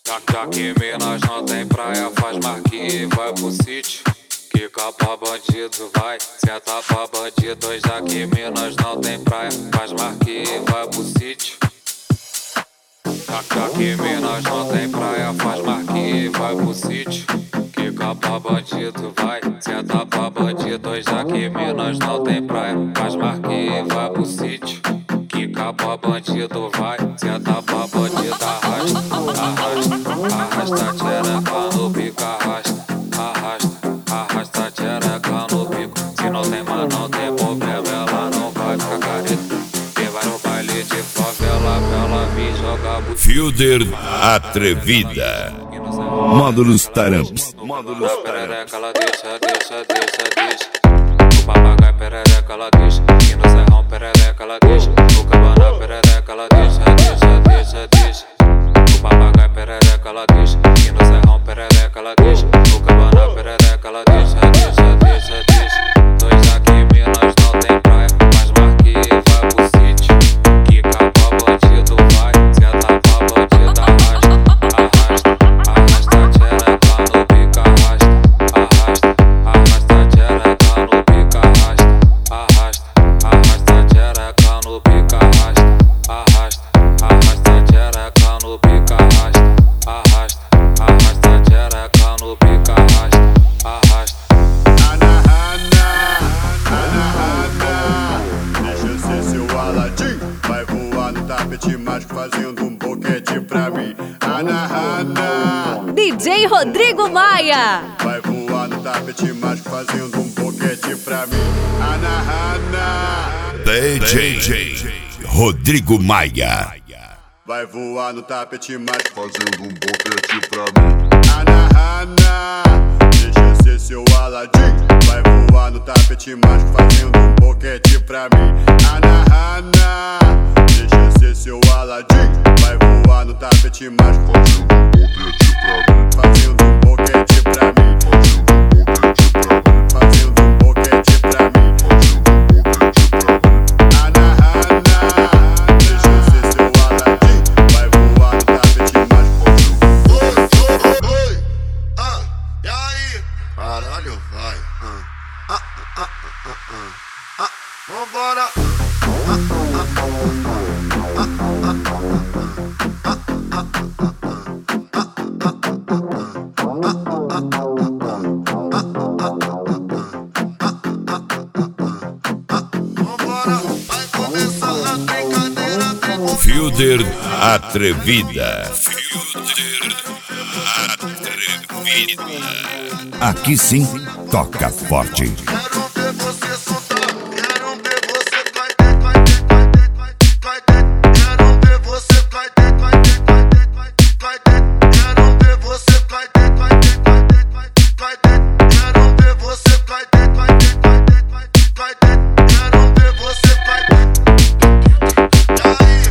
Já que Minas não tem praia, faz marquinha e vai pro sítio. Quica pra bandido, vai, senta pra bandido. Já que Minas não tem praia, faz marquinha e vai pro sítio. Já que Minas não tem praia, faz marquinha e vai pro sítio. Quica pra bandido, vai, senta pra bandido. Já que Minas não tem praia, faz marquinha e vai pro sítio. Quica pra bandido, vai, senta pra bandido. Arrasta, arrasta, arrasta tchereca no pico, arrasta, arrasta, arrasta tchereca no pico. Se não tem mas não tem problema, ela não vai ficar careta. Quem vai no baile de favela, ela me joga buceta. Fielder Atrevida. Módulos Taramps. Módulos perereca, ela deixa, deixa, deixa, deixa. O papagaio perereca, ela deixa. E no serrão perereca, ela deixa. O cabana perereca, ela deixa, deixa, deixa, deixa. O papagaio perereca, ela deixa. E no serrão perereca, ela deixa. O cabana perereca, ela deixa, deixa, deixa, deixa. Dois aqui Minas não tem praia, mas marquinha e vai pro sítio. Quica pra bandido, vai, senta pra bandido. Arrasta, arrasta, arrasta tchereca no pico, arrasta, arrasta, arrasta tchereca no pico, arrasta, arrasta, arrasta tchereca no pico, arrasta, arrasta, arrasta tchereca no pico, arrasta, arrasta, arrasta tchereca no pico, arrasta, arrasta. Deixa eu ser seu Aladim. Vai voar no tapete mágico fazendo um boquete pra mim. DJ Rodrigo Maia. Vai voar no tapete mágico fazendo um boquete pra mim. DJ Rodrigo Maia. Vai voar no tapete mágico fazendo um boquete pra mim. Deixa eu ser seu Aladim. Vai voar no tapete mágico fazendo um boquete pra mim. Deixa eu ser seu Aladim. Vai voar no tapete mágico fazendo um boquete pra mim. Fazendo um boquete pra mim. Deixa eu ser seu Aladim. Vai voar no tapete mágico. Oi, e aí? Caralho, vai. Vambora. Vai começar a brincadeira. Fielder Atrevida. Aqui sim, toca forte. Quero ver você soltar, quero ver você vai dentro, vai dentro, vai dentro, vai dentro. Quero ver você vai dentro, vai dentro, vai dentro, vai dentro. Quero ver você vai dentro, vai dentro, vai dentro, vai dentro. Quero ver você vai dentro, vai dentro, vai dentro, vai dentro. Quero ver você vai dentro. E aí,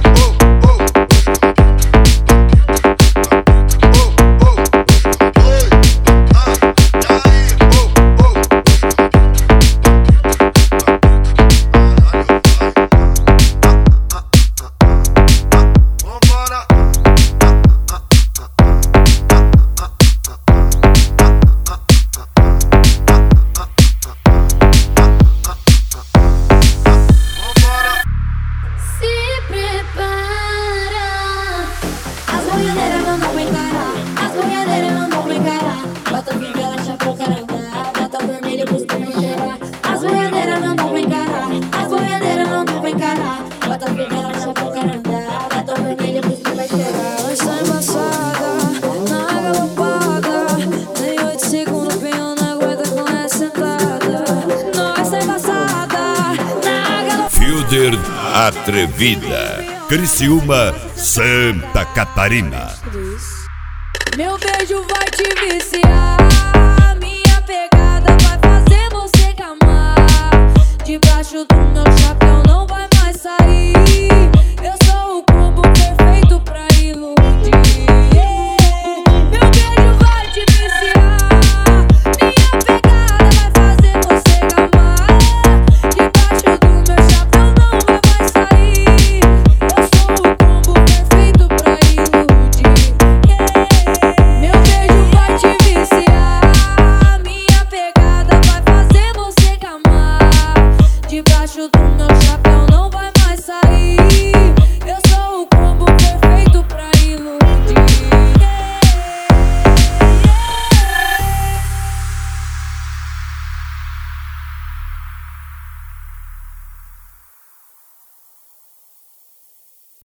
Fielder Atrevida. Criciúma, Santa Catarina. Meu beijo vai te viciar. Minha pegada vai fazer você gamar. Debaixo do meu chapéu não vai mais sair.